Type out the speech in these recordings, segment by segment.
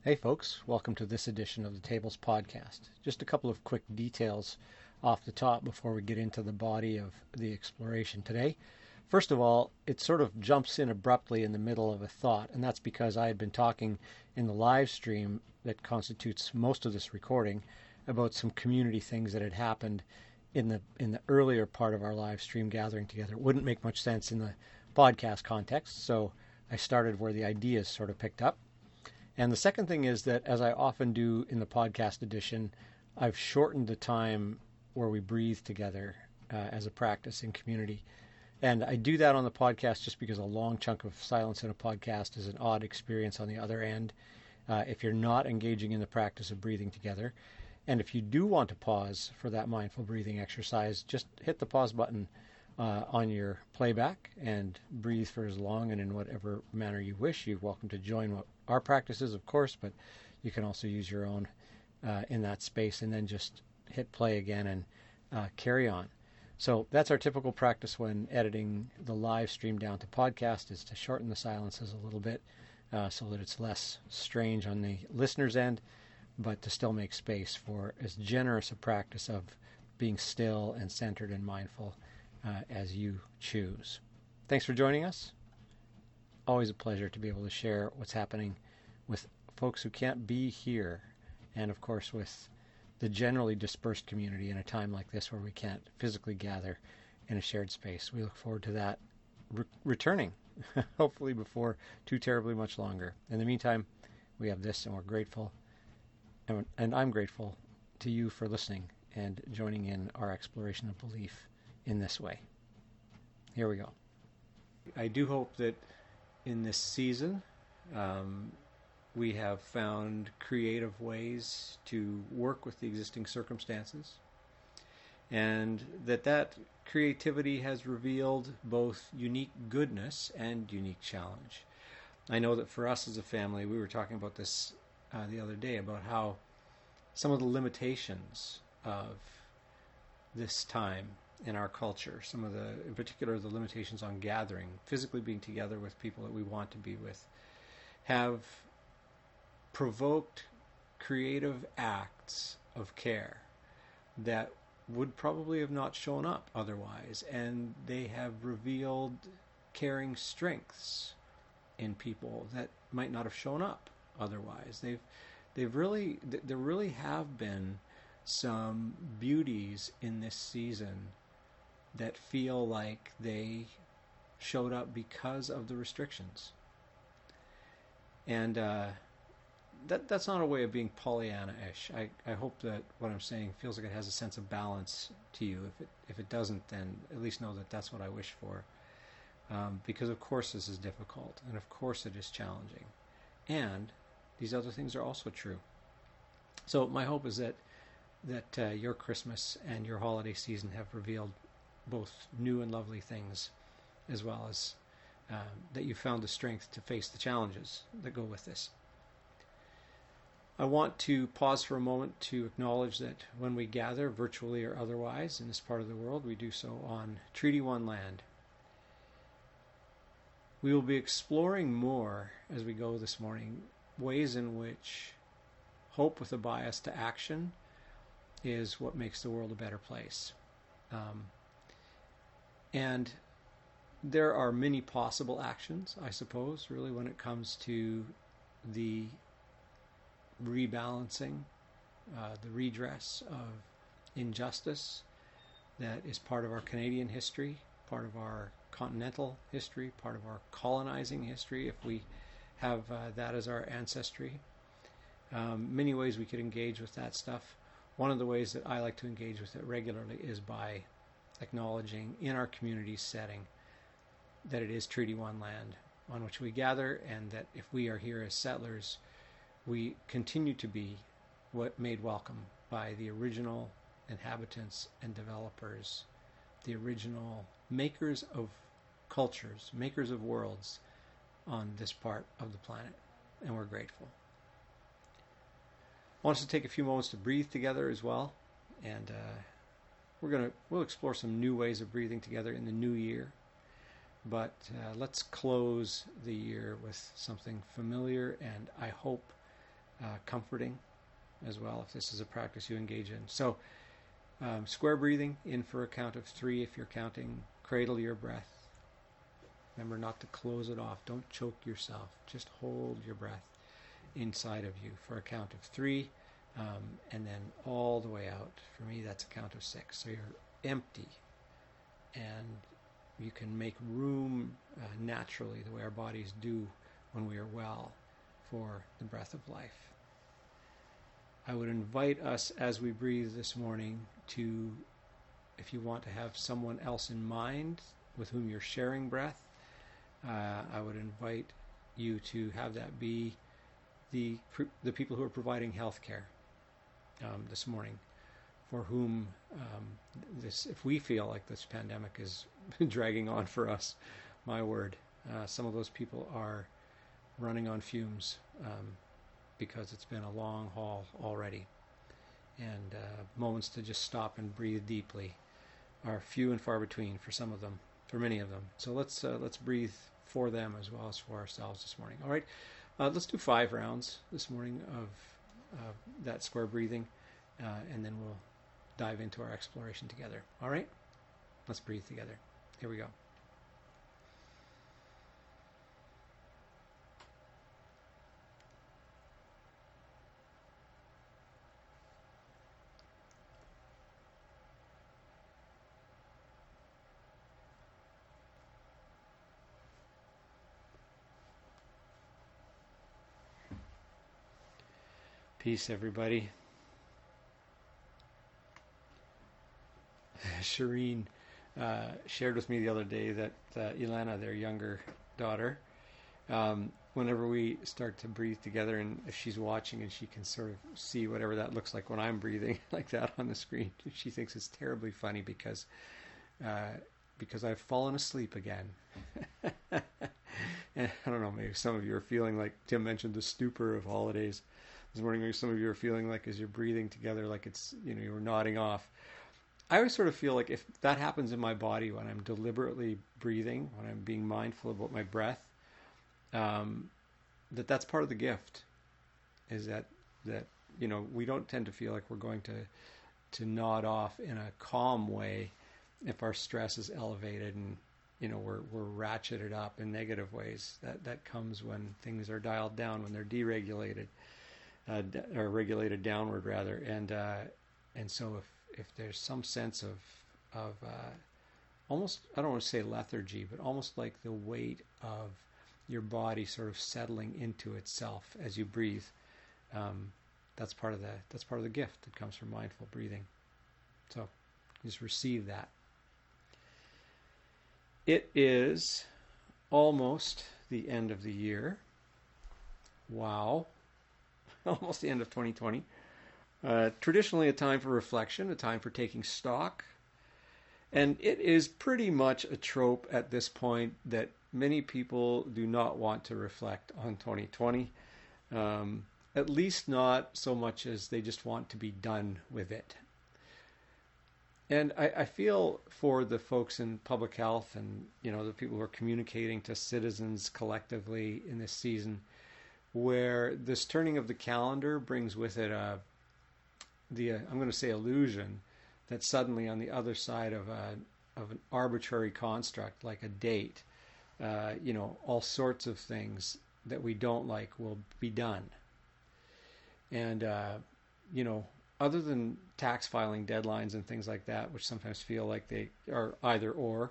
Hey folks, welcome to this edition of the Tables Podcast. Just a couple of quick details off the top before we get into the body of the exploration today. First of all, it sort of jumps in abruptly in the middle of a thought, and that's because I had been talking in the live stream that constitutes most of this recording about some community things that had happened in the earlier part of our live stream gathering together. It wouldn't make much sense in the podcast context, so I started where the ideas sort of picked up. And the second thing is that, as I often do in the podcast edition, I've shortened the time where we breathe together as a practice in community. And I do that on the podcast just because a long chunk of silence in a podcast is an odd experience on the other end if you're not engaging in the practice of breathing together. And if you do want to pause for that mindful breathing exercise, just hit the pause button on your playback and breathe for as long and in whatever manner you wish. You're welcome to join what our practices, of course, but you can also use your own in that space and then just hit play again and carry on. So that's our typical practice when editing the live stream down to podcast, is to shorten the silences a little bit so that it's less strange on the listener's end, but to still make space for as generous a practice of being still and centered and mindful as you choose. Thanks for joining us. Always a pleasure to be able to share what's happening with folks who can't be here, and of course with the generally dispersed community in a time like this where we can't physically gather in a shared space. We look forward to that returning, hopefully before too terribly much longer. In the meantime, we have this, and we're grateful, and I'm grateful to you for listening and joining in our exploration of belief in this way. Here we go. I do hope that in this season, we have found creative ways to work with the existing circumstances, and that creativity has revealed both unique goodness and unique challenge. I know that for us as a family, we were talking about this the other day, about how some of the limitations of this time in our culture, in particular the limitations on gathering, physically being together with people that we want to be with, have provoked creative acts of care that would probably have not shown up otherwise, and they have revealed caring strengths in people that might not have shown up otherwise. There really have been some beauties in this season that feel like they showed up because of the restrictions. And that's not a way of being Pollyanna-ish. I hope that what I'm saying feels like it has a sense of balance to you. If it doesn't, then at least know that that's what I wish for. Because of course this is difficult, and of course it is challenging. And these other things are also true. So my hope is that your Christmas and your holiday season have revealed both new and lovely things, as well as that you found the strength to face the challenges that go with this. I want to pause for a moment to acknowledge that when we gather, virtually or otherwise, in this part of the world, we do so on Treaty 1 land. We will be exploring more as we go this morning ways in which hope with a bias to action is what makes the world a better place. And there are many possible actions, I suppose, really, when it comes to the rebalancing, the redress of injustice that is part of our Canadian history, part of our continental history, part of our colonizing history, if we have that as our ancestry. Many ways we could engage with that stuff. One of the ways that I like to engage with it regularly is by acknowledging in our community setting that it is Treaty 1 land on which we gather, and that if we are here as settlers, we continue to be made welcome by the original inhabitants and developers, the original makers of cultures, makers of worlds on this part of the planet, and we're grateful. I want us to take a few moments to breathe together as well, and we'll explore some new ways of breathing together in the new year. But let's close the year with something familiar and I hope comforting as well if this is a practice you engage in. So square breathing in for a count of 3 if you're counting. Cradle your breath. Remember not to close it off. Don't choke yourself. Just hold your breath inside of you for a count of 3, and then all the way out. For me, that's a count of 6. So you're empty, and you can make room naturally, the way our bodies do when we are well, for the breath of life. I would invite us as we breathe this morning to, if you want to have someone else in mind with whom you're sharing breath, I would invite you to have that be the people who are providing health care this morning, for whom if we feel like this pandemic is dragging on for us, my word, some of those people are running on fumes because it's been a long haul already. And moments to just stop and breathe deeply are few and far between for some of them, for many of them. So let's breathe for them as well as for ourselves this morning. All right, let's do 5 rounds this morning of that square breathing, and then we'll dive into our exploration together. All right, let's breathe together. Here we go. Peace, everybody. Shireen shared with me the other day that Ilana, their younger daughter, whenever we start to breathe together, and if she's watching and she can sort of see whatever that looks like when I'm breathing like that on the screen, she thinks it's terribly funny because I've fallen asleep again. And I don't know, maybe some of you are feeling like Tim mentioned the stupor of holidays this morning. Maybe some of you are feeling like as you're breathing together, like it's, you were nodding off. I always sort of feel like if that happens in my body when I'm deliberately breathing, when I'm being mindful about my breath, that's part of the gift. Is that we don't tend to feel like we're going to nod off in a calm way if our stress is elevated and we're ratcheted up in negative ways. That comes when things are dialed down, when they're deregulated, or regulated downward rather. And so if there's some sense of almost, I don't want to say lethargy, but almost like the weight of your body sort of settling into itself as you breathe, that's part of the gift that comes from mindful breathing. So just receive that. It is almost the end of the year. Wow. Almost the end of 2020. Traditionally a time for reflection, a time for taking stock. And it is pretty much a trope at this point that many people do not want to reflect on 2020. At least not so much as they just want to be done with it. And I feel for the folks in public health and, the people who are communicating to citizens collectively in this season, where this turning of the calendar brings with it I'm going to say illusion that suddenly on the other side of an arbitrary construct like a date, all sorts of things that we don't like will be done. And, other than tax filing deadlines and things like that, which sometimes feel like they are either or,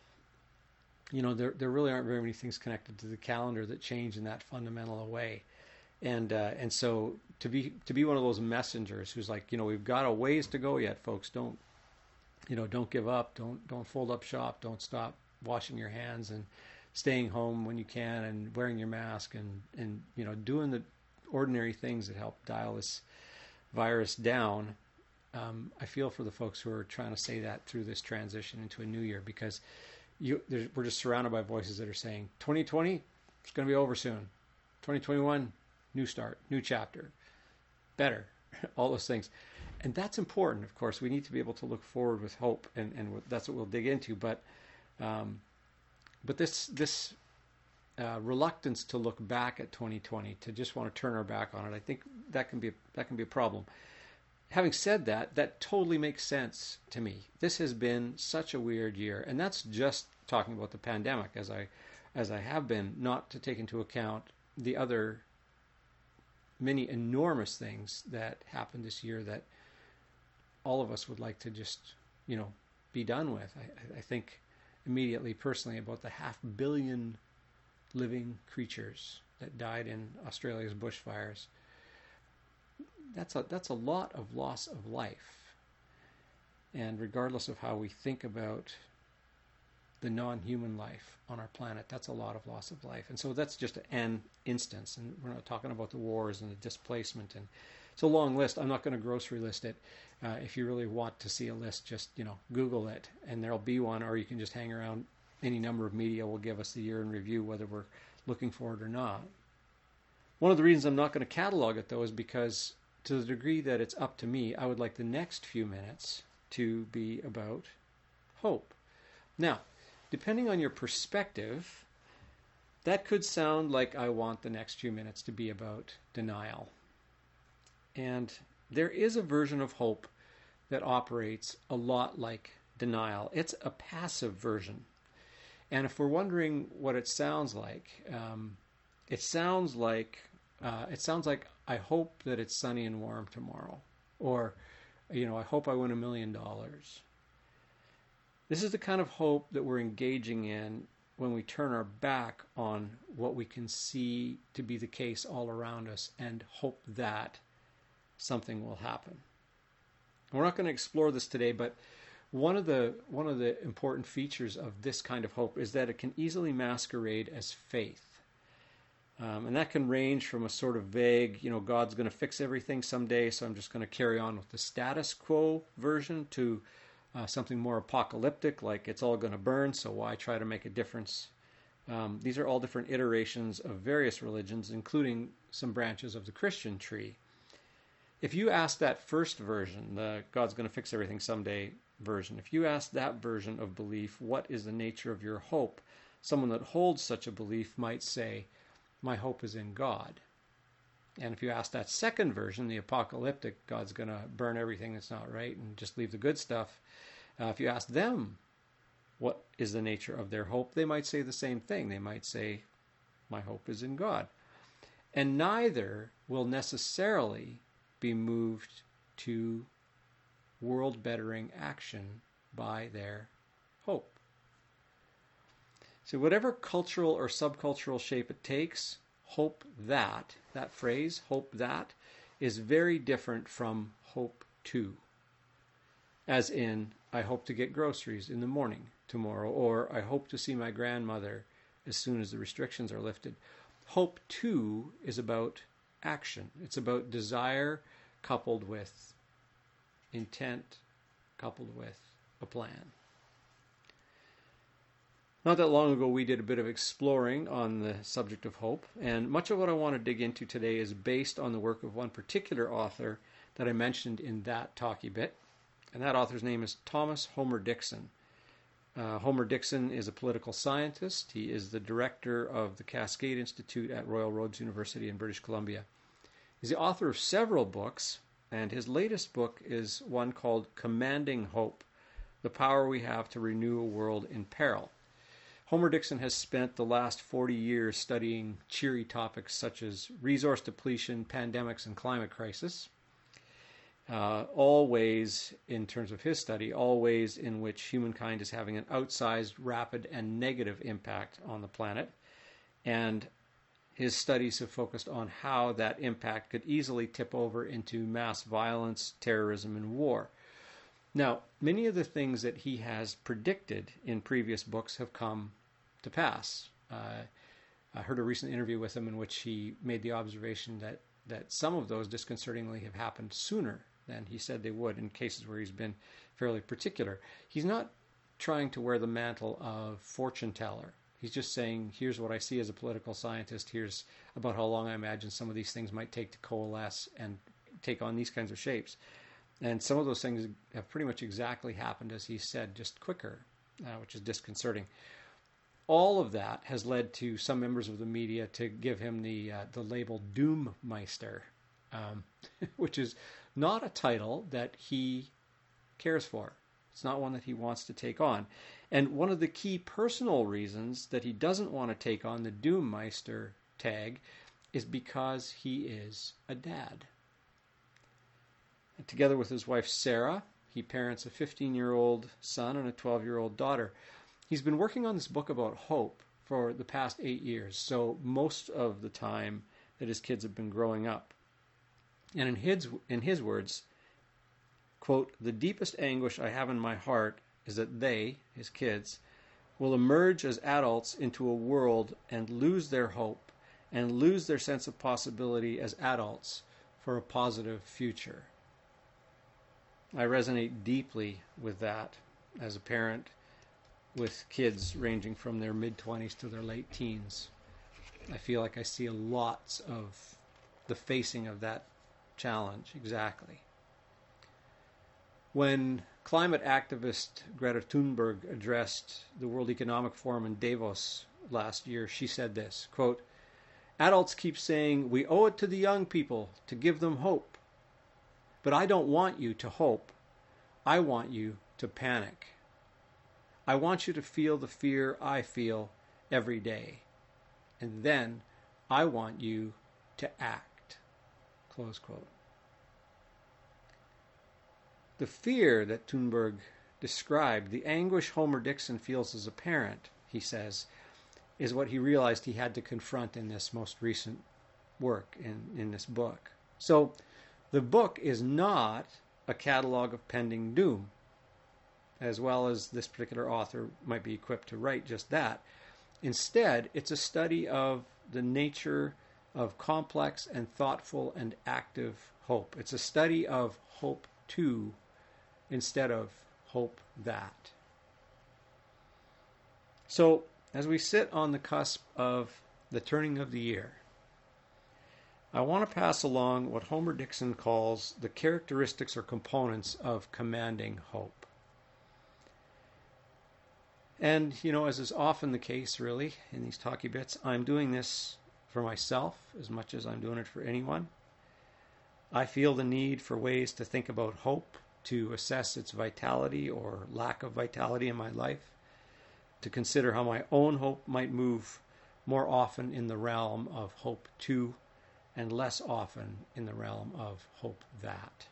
there really aren't very many things connected to the calendar that change in that fundamental way. And so to be one of those messengers who's like, we've got a ways to go yet, folks. Don't give up. Don't fold up shop. Don't stop washing your hands and staying home when you can and wearing your mask and doing the ordinary things that help dial this virus down. I feel for the folks who are trying to say that through this transition into a new year, because we're just surrounded by voices that are saying 2020 it's going to be over soon. 2021, new start, new chapter, better, all those things. And that's important, of course. We need to be able to look forward with hope, and that's what we'll dig into. But this reluctance to look back at 2020, to just want to turn our back on it. I think that can be a problem. Having said that, that totally makes sense to me. This has been such a weird year, and that's just talking about the pandemic, as I have been, not to take into account the other many enormous things that happened this year that all of us would like to just, be done with. I think immediately, personally, about the 500 million living creatures that died in Australia's bushfires. That's a lot of loss of life. And regardless of how we think about the non-human life on our planet, that's a lot of loss of life. And so that's just an instance. And we're not talking about the wars and the displacement. And it's a long list. I'm not going to grocery list it. If you really want to see a list, just, Google it, and there'll be one, or you can just hang around. Any number of media will give us the year in review, whether we're looking for it or not. One of the reasons I'm not going to catalog it, though, is because to the degree that it's up to me, I would like the next few minutes to be about hope. Now, depending on your perspective, that could sound like I want the next few minutes to be about denial. And there is a version of hope that operates a lot like denial. It's a passive version. And if we're wondering what it sounds like, it sounds like I hope that it's sunny and warm tomorrow, or I hope I win $1 million. This is the kind of hope that we're engaging in when we turn our back on what we can see to be the case all around us and hope that something will happen. We're not going to explore this today, but one of the important features of this kind of hope is that it can easily masquerade as faith. And that can range from a sort of vague, God's going to fix everything someday, so I'm just going to carry on with the status quo version, to something more apocalyptic, like it's all going to burn, so why try to make a difference? These are all different iterations of various religions, including some branches of the Christian tree. If you ask that first version, the God's going to fix everything someday version, if you ask that version of belief, what is the nature of your hope? Someone that holds such a belief might say, my hope is in God. And if you ask that second version, the apocalyptic, God's going to burn everything that's not right and just leave the good stuff, if you ask them what is the nature of their hope, they might say the same thing. They might say, my hope is in God. And neither will necessarily be moved to world-bettering action by their hope. So whatever cultural or subcultural shape it takes, hope that phrase, hope that, is very different from hope to. As in, I hope to get groceries in the morning tomorrow, or I hope to see my grandmother as soon as the restrictions are lifted. Hope to is about action. It's about desire coupled with intent, coupled with a plan. Not that long ago, we did a bit of exploring on the subject of hope, and much of what I want to dig into today is based on the work of one particular author that I mentioned in that talky bit, and that author's name is Thomas Homer Dixon. Homer Dixon is a political scientist. He is the director of the Cascade Institute at Royal Roads University in British Columbia. He's the author of several books, and his latest book is one called Commanding Hope, The Power We Have to Renew a World in Peril. Homer Dixon has spent the last 40 years studying cheery topics such as resource depletion, pandemics, and climate crisis. All ways, in terms of his study, all ways in which humankind is having an outsized, rapid, and negative impact on the planet. And his studies have focused on how that impact could easily tip over into mass violence, terrorism, and war. Now, many of the things that he has predicted in previous books have come to pass. I heard a recent interview with him in which he made the observation that some of those disconcertingly have happened sooner than he said they would, in cases where he's been fairly particular. He's not trying to wear the mantle of fortune teller. He's just saying, here's what I see as a political scientist, here's about how long I imagine some of these things might take to coalesce and take on these kinds of shapes. And some of those things have pretty much exactly happened as he said, just quicker, which is disconcerting. all of that has led to some members of the media to give him the label Doommeister, um, which is not a title that he cares for. It's not one that he wants to take on. And one of the key personal reasons that he doesn't want to take on the Doommeister tag is because he is a dad. And together with his wife Sarah, he parents a 15-year-old son and a 12-year-old daughter. He's been working on this book about hope for the past 8 years, so most of the time that his kids have been growing up. And in his words, quote, "The deepest anguish I have in my heart is that they, his kids, will emerge as adults into a world and lose their hope and lose their sense of possibility as adults for a positive future." I resonate deeply with that as a parent with kids ranging from their mid-20s to their late teens. I feel like I see lots of the facing of that challenge exactly. When climate activist Greta Thunberg addressed the World Economic Forum in Davos last year, she said this, quote, "Adults keep saying we owe it to the young people to give them hope. But I don't want you to hope. I want you to panic. I want you to feel the fear I feel every day. And then I want you to act." Close quote. The fear that Thunberg described, the anguish Homer Dixon feels as a parent, he says, is what he realized he had to confront in this most recent work, in this book. So the book is not a catalog of pending doom, as well as this particular author might be equipped to write just that. Instead, it's a study of the nature of complex and thoughtful and active hope. It's a study of hope to instead of hope that. So, as we sit on the cusp of the turning of the year, I want to pass along what Homer Dixon calls the characteristics or components of commanding hope. And, as is often the case, really, in these talkie bits, I'm doing this for myself as much as I'm doing it for anyone. I feel the need for ways to think about hope, to assess its vitality or lack of vitality in my life, to consider how my own hope might move more often in the realm of hope to, and less often in the realm of hope that.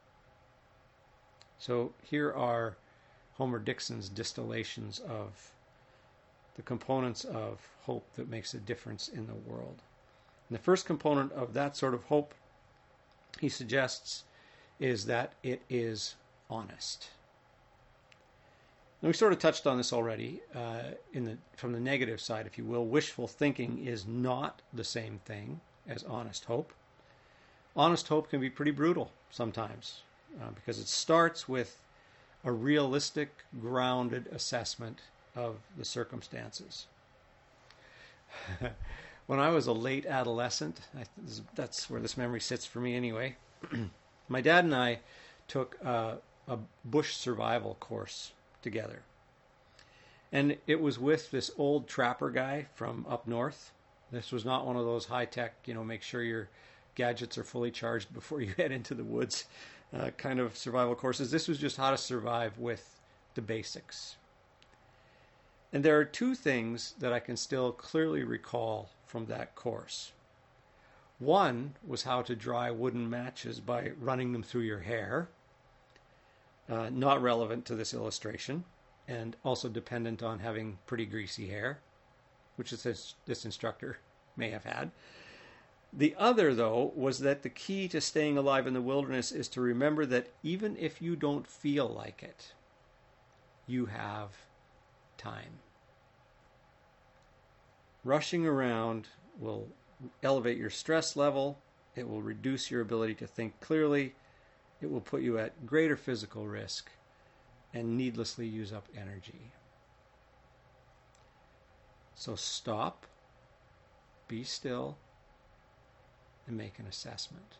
So here are Homer Dixon's distillations of the components of hope that makes a difference in the world. And the first component of that sort of hope, he suggests, is that it is honest. And we sort of touched on this already from the negative side, if you will. Wishful thinking is not the same thing as honest hope. Honest hope can be pretty brutal sometimes because it starts with a realistic, grounded assessment of the circumstances. When I was a late adolescent, that's where this memory sits for me anyway, my dad and I took a bush survival course together. And it was with this old trapper guy from up north. This was not one of those high-tech, make sure your gadgets are fully charged before you head into the woods kind of survival courses. This was just how to survive with the basics. And there are two things that I can still clearly recall from that course. One was how to dry wooden matches by running them through your hair. Not relevant to this illustration, and also dependent on having pretty greasy hair, which this instructor may have had. The other, though, was that the key to staying alive in the wilderness is to remember that even if you don't feel like it, you have time. Rushing around will elevate your stress level. It will reduce your ability to think clearly. It will put you at greater physical risk and needlessly use up energy. So stop, be still, and make an assessment.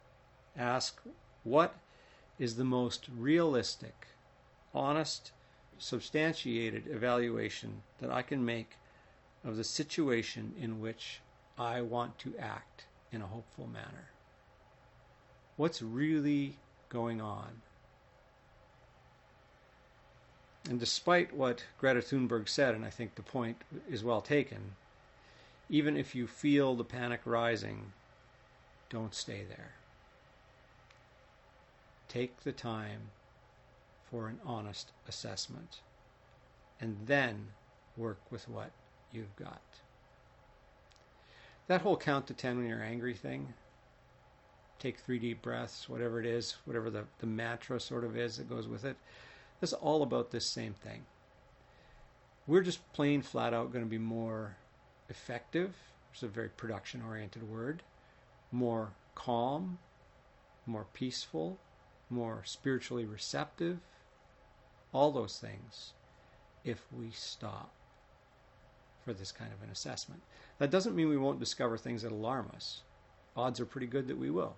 Ask, what is the most realistic, honest substantiated evaluation that I can make of the situation in which I want to act in a hopeful manner. What's really going on? And despite what Greta Thunberg said, and I think the point is well taken, even if you feel the panic rising, don't stay there. Take the time for an honest assessment, and then work with what you've got. That whole count to 10 when you're angry thing, take 3 deep breaths, whatever it is, whatever the mantra sort of is that goes with it, that's all about this same thing. We're just plain flat out going to be more effective, which is a very production-oriented word, more calm, more peaceful, more spiritually receptive, all those things, if we stop for this kind of an assessment. That doesn't mean we won't discover things that alarm us. Odds are pretty good that we will.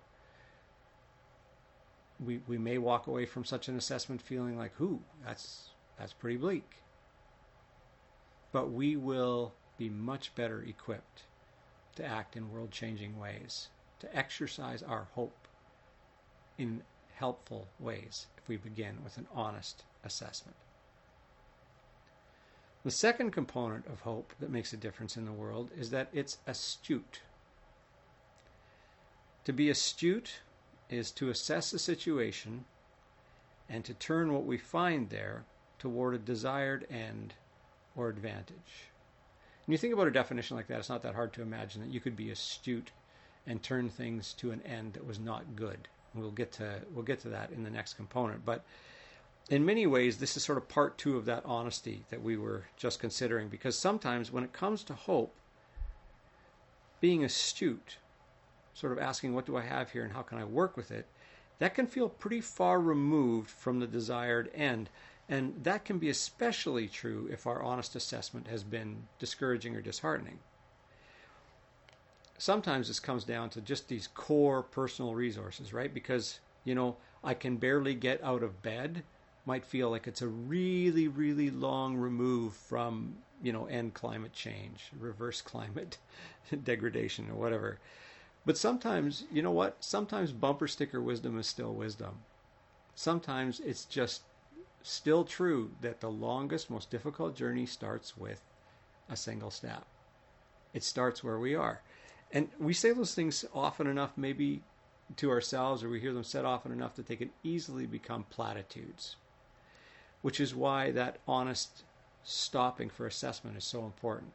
We may walk away from such an assessment feeling like, that's pretty bleak. But we will be much better equipped to act in world-changing ways, to exercise our hope in helpful ways if we begin with an honest assessment. The second component of hope that makes a difference in the world is that it's astute. To be astute is to assess a situation and to turn what we find there toward a desired end or advantage. When you think about a definition like that, it's not that hard to imagine that you could be astute and turn things to an end that was not good. We'll get to that in the next component. But in many ways, this is sort of part 2 of that honesty that we were just considering, because sometimes when it comes to hope, being astute, sort of asking, what do I have here and how can I work with it, that can feel pretty far removed from the desired end. And that can be especially true if our honest assessment has been discouraging or disheartening. Sometimes this comes down to just these core personal resources, right? Because, I can barely get out of bed might feel like it's a really, really long remove from, end climate change, reverse climate degradation or whatever. But sometimes, sometimes bumper sticker wisdom is still wisdom. Sometimes it's just still true that the longest, most difficult journey starts with a single step. It starts where we are. And we say those things often enough, maybe to ourselves, or we hear them said often enough that they can easily become platitudes, which is why that honest stopping for assessment is so important.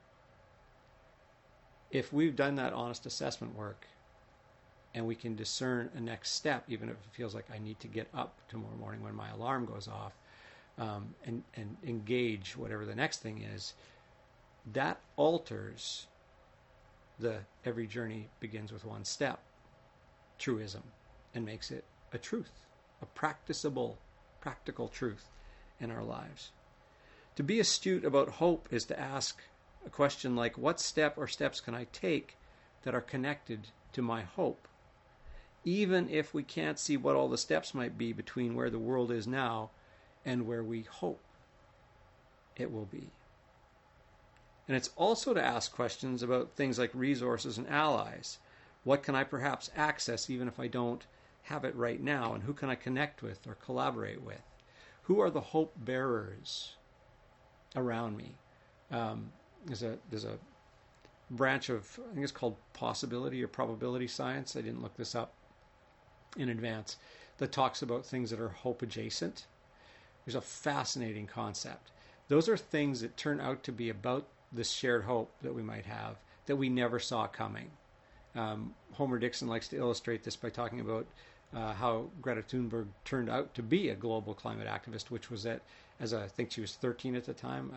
If we've done that honest assessment work and we can discern a next step, even if it feels like I need to get up tomorrow morning when my alarm goes off, and engage whatever the next thing is, that alters the every journey begins with one step truism and makes it a truth, a practical truth in our lives. To be astute about hope is to ask a question like, what step or steps can I take that are connected to my hope? Even if we can't see what all the steps might be between where the world is now and where we hope it will be. And it's also to ask questions about things like resources and allies. What can I perhaps access even if I don't have it right now? And who can I connect with or collaborate with? Who are the hope bearers around me? There's a branch of, I think it's called possibility or probability science. I didn't look this up in advance, that talks about things that are hope adjacent. There's a fascinating concept. Those are things that turn out to be about this shared hope that we might have that we never saw coming. Homer Dixon likes to illustrate this by talking about how Greta Thunberg turned out to be a global climate activist, which was that, as I think she was 13 at the time,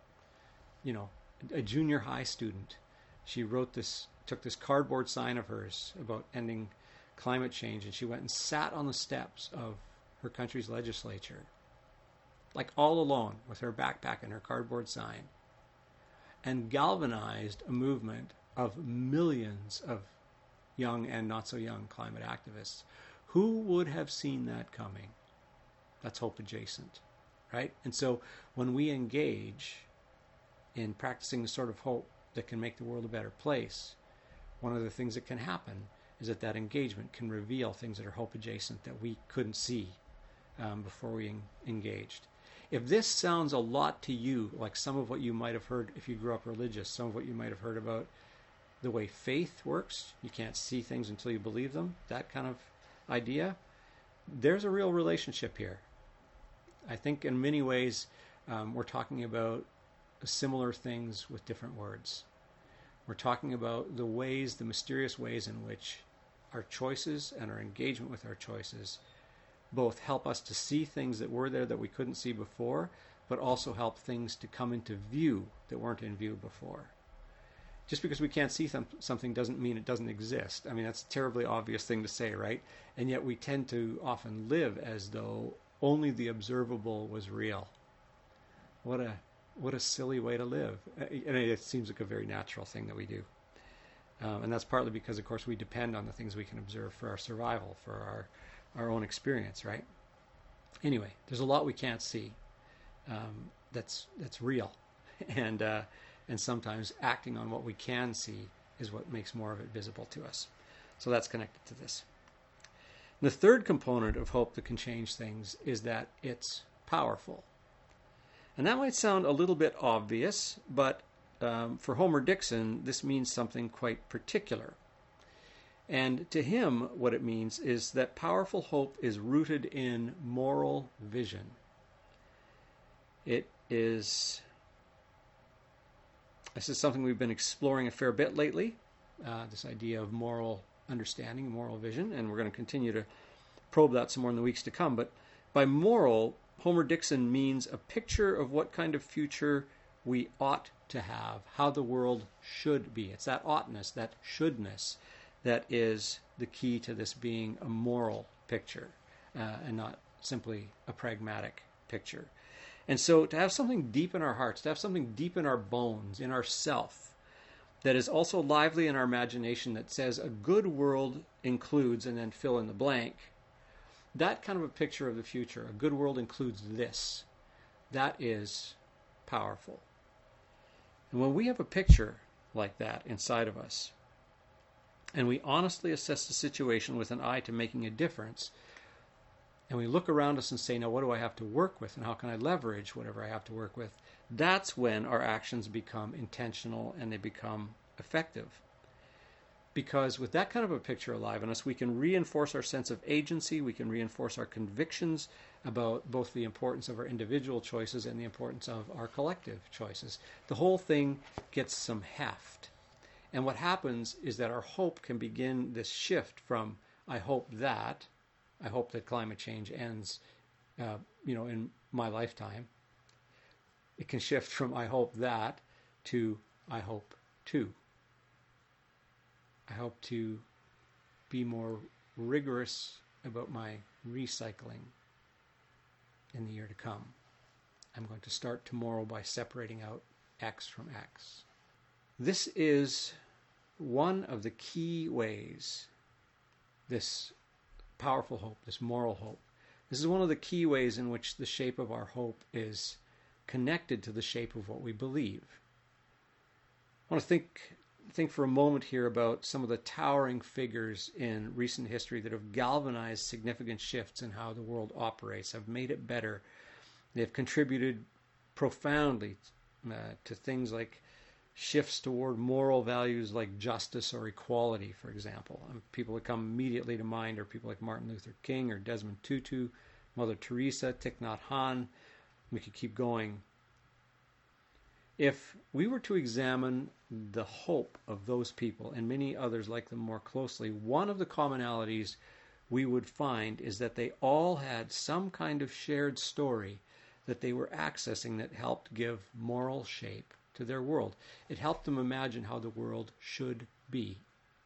a junior high student. She took this cardboard sign of hers about ending climate change, and she went and sat on the steps of her country's legislature, like all alone with her backpack and her cardboard sign, and galvanized a movement of millions of young and not so young climate activists. Who would have seen that coming? That's hope adjacent, right? And so when we engage in practicing the sort of hope that can make the world a better place, one of the things that can happen is that engagement can reveal things that are hope adjacent that we couldn't see before we engaged. If this sounds a lot to you like some of what you might have heard if you grew up religious, some of what you might have heard about the way faith works, you can't see things until you believe them, that kind of idea, there's a real relationship here. I think in many ways we're talking about similar things with different words. We're talking about the ways, the mysterious ways in which our choices and our engagement with our choices both help us to see things that were there that we couldn't see before, but also help things to come into view that weren't in view before. Just because we can't see something doesn't mean it doesn't exist. I mean, that's a terribly obvious thing to say, right? And yet we tend to often live as though only the observable was real. What a silly way to live. And it seems like a very natural thing that we do. And that's partly because, of course, we depend on the things we can observe for our survival, for our own experience, right? Anyway, there's a lot we can't see that's real. And sometimes acting on what we can see is what makes more of it visible to us. So that's connected to this. The third component of hope that can change things is that it's powerful. And that might sound a little bit obvious, but for Homer Dixon, this means something quite particular. And to him, what it means is that powerful hope is rooted in moral vision. This is something we've been exploring a fair bit lately, this idea of moral understanding, moral vision, and we're going to continue to probe that some more in the weeks to come. But by moral, Homer Dixon means a picture of what kind of future we ought to have, how the world should be. It's that oughtness, that shouldness, that is the key to this being a moral picture and not simply a pragmatic picture. And so to have something deep in our hearts, to have something deep in our bones, in our self, that is also lively in our imagination, that says a good world includes, and then fill in the blank, that kind of a picture of the future, a good world includes this, that is powerful. And when we have a picture like that inside of us, and we honestly assess the situation with an eye to making a difference, and we look around us and say, now what do I have to work with, and how can I leverage whatever I have to work with, that's when our actions become intentional and they become effective. Because with that kind of a picture alive in us, we can reinforce our sense of agency, we can reinforce our convictions about both the importance of our individual choices and the importance of our collective choices. The whole thing gets some heft. And what happens is that our hope can begin this shift from, I hope that climate change ends, in my lifetime. It can shift from I hope that to I hope to. I hope to be more rigorous about my recycling in the year to come. I'm going to start tomorrow by separating out X from X. This is one of the key ways, this powerful hope, this moral hope, this is one of the key ways in which the shape of our hope is connected to the shape of what we believe. I want to think for a moment here about some of the towering figures in recent history that have galvanized significant shifts in how the world operates, have made it better. They've contributed profoundly to things like shifts toward moral values like justice or equality, for example. And people that come immediately to mind are people like Martin Luther King or Desmond Tutu, Mother Teresa, Thich Nhat Hanh. We could keep going. If we were to examine the hope of those people and many others like them more closely, one of the commonalities we would find is that they all had some kind of shared story that they were accessing that helped give moral shape to their world. It helped them imagine how the world should be.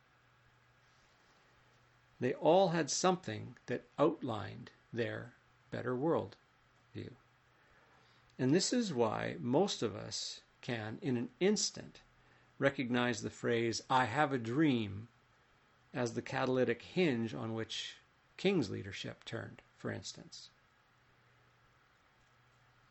They all had something that outlined their better world view. And this is why most of us can, in an instant, recognize the phrase, I have a dream, as the catalytic hinge on which King's leadership turned, for instance.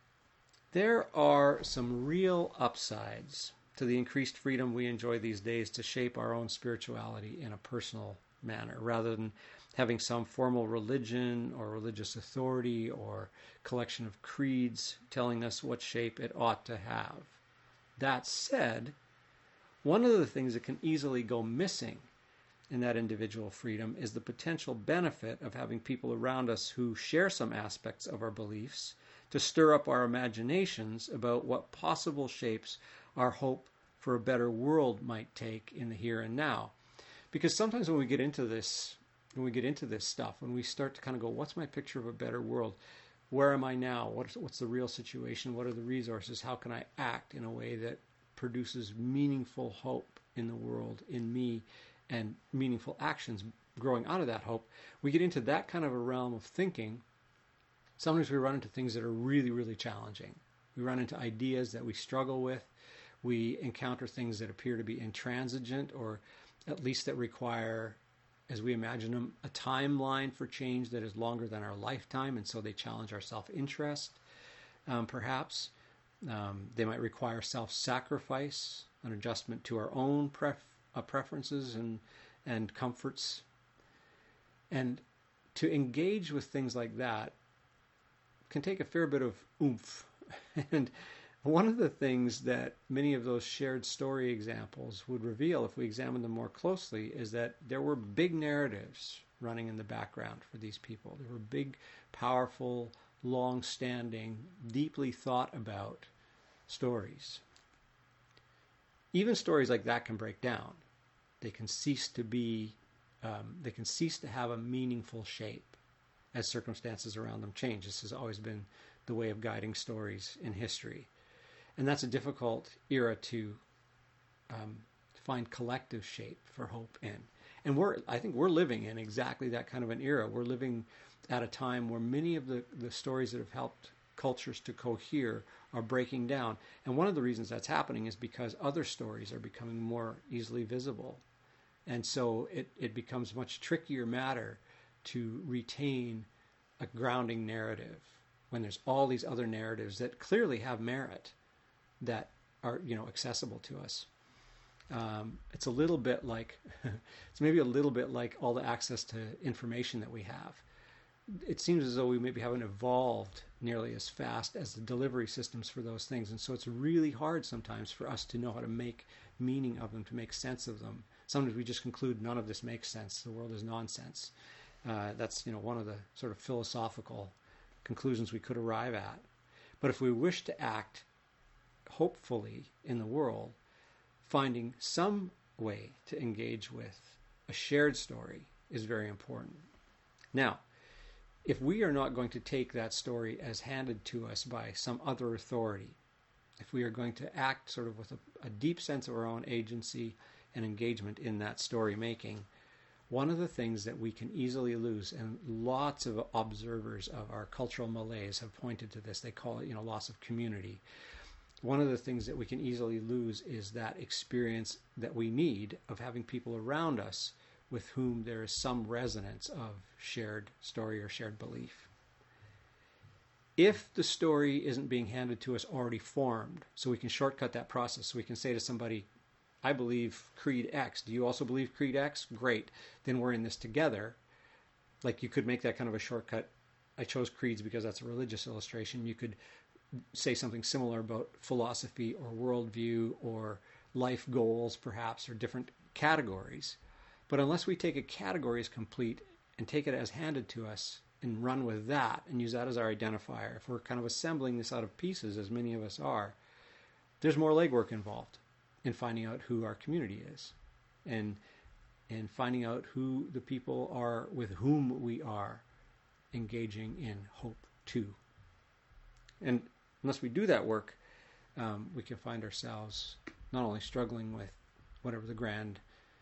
There are some real upsides to the increased freedom we enjoy these days to shape our own spirituality in a personal manner, rather than having some formal religion or religious authority or collection of creeds telling us what shape it ought to have. That said, one of the things that can easily go missing in that individual freedom is the potential benefit of having people around us who share some aspects of our beliefs to stir up our imaginations about what possible shapes our hope for a better world might take in the here and now. Because sometimes when we get into this stuff, when we start to kind of go, what's my picture of a better world? Where am I now? What's the real situation? What are the resources? How can I act in a way that produces meaningful hope in the world, in me, and meaningful actions growing out of that hope? We get into that kind of a realm of thinking. Sometimes we run into things that are really, really challenging. We run into ideas that we struggle with. We encounter things that appear to be intransigent, or at least that require, as we imagine them, a timeline for change that is longer than our lifetime, and so they challenge our self-interest, perhaps. They might require self-sacrifice, an adjustment to our own preferences and comforts. And to engage with things like that can take a fair bit of oomph. And one of the things that many of those shared story examples would reveal, if we examine them more closely, is that there were big narratives running in the background for these people. There were big, powerful, long-standing, deeply thought about stories. Even stories like that can break down. They can cease to have a meaningful shape as circumstances around them change. This has always been the way of guiding stories in history. And that's a difficult era to find collective shape for hope in. And I think we're living in exactly that kind of an era. We're living at a time where many of the stories that have helped cultures to cohere are breaking down. And one of the reasons that's happening is because other stories are becoming more easily visible. And so it becomes much trickier matter to retain a grounding narrative when there's all these other narratives that clearly have merit that are, accessible to us. It's a little bit like, it's maybe a little bit like all the access to information that we have. It seems as though we maybe haven't evolved nearly as fast as the delivery systems for those things. And so it's really hard sometimes for us to know how to make meaning of them, to make sense of them. Sometimes we just conclude none of this makes sense. The world is nonsense. That's, one of the sort of philosophical conclusions we could arrive at. But if we wish to act hopefully in the world, finding some way to engage with a shared story is very important. Now, if we are not going to take that story as handed to us by some other authority, if we are going to act sort of with a deep sense of our own agency and engagement in that story making, one of the things that we can easily lose, and lots of observers of our cultural malaise have pointed to this, they call it, loss of community. One of the things that we can easily lose is that experience that we need of having people around us with whom there is some resonance of shared story or shared belief. If the story isn't being handed to us already formed, so we can shortcut that process, so we can say to somebody, I believe Creed X. Do you also believe Creed X? Great. Then we're in this together. Like, you could make that kind of a shortcut. I chose creeds because that's a religious illustration. You could say something similar about philosophy or worldview or life goals, perhaps, or different categories. But unless we take a category as complete and take it as handed to us and run with that and use that as our identifier, if we're kind of assembling this out of pieces, as many of us are, there's more legwork involved in finding out who our community is and finding out who the people are with whom we are engaging in hope too. And unless we do that work, we can find ourselves not only struggling with whatever the grand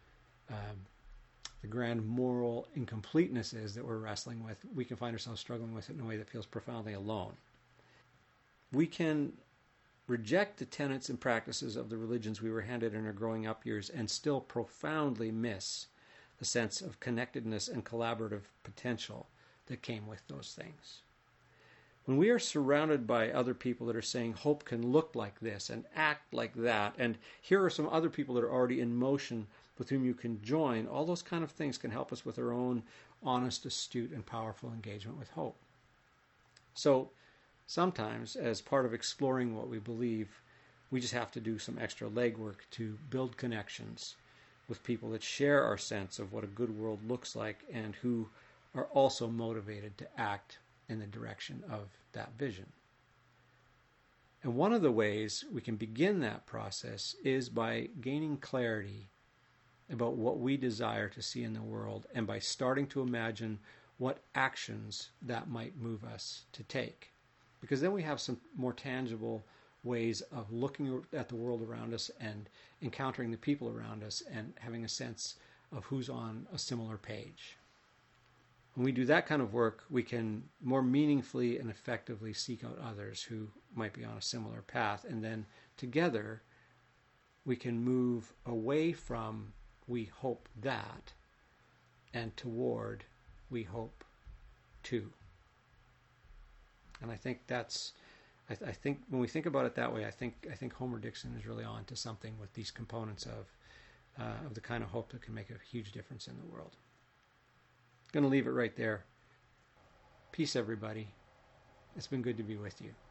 moral incompleteness is that we're wrestling with, we can find ourselves struggling with it in a way that feels profoundly alone. We can reject the tenets and practices of the religions we were handed in our growing up years and still profoundly miss the sense of connectedness and collaborative potential that came with those things. When we are surrounded by other people that are saying hope can look like this and act like that, and here are some other people that are already in motion with whom you can join, all those kind of things can help us with our own honest, astute, and powerful engagement with hope. So sometimes, as part of exploring what we believe, we just have to do some extra legwork to build connections with people that share our sense of what a good world looks like and who are also motivated to act in the direction of that vision. And one of the ways we can begin that process is by gaining clarity about what we desire to see in the world and by starting to imagine what actions that might move us to take. Because then we have some more tangible ways of looking at the world around us and encountering the people around us and having a sense of who's on a similar page. When we do that kind of work, we can more meaningfully and effectively seek out others who might be on a similar path. And then together, we can move away from we hope that and toward we hope to. And I think I think when we think about it that way, I think Homer Dixon is really on to something with these components of the kind of hope that can make a huge difference in the world. Going to leave it right there. Peace, everybody. It's been good to be with you.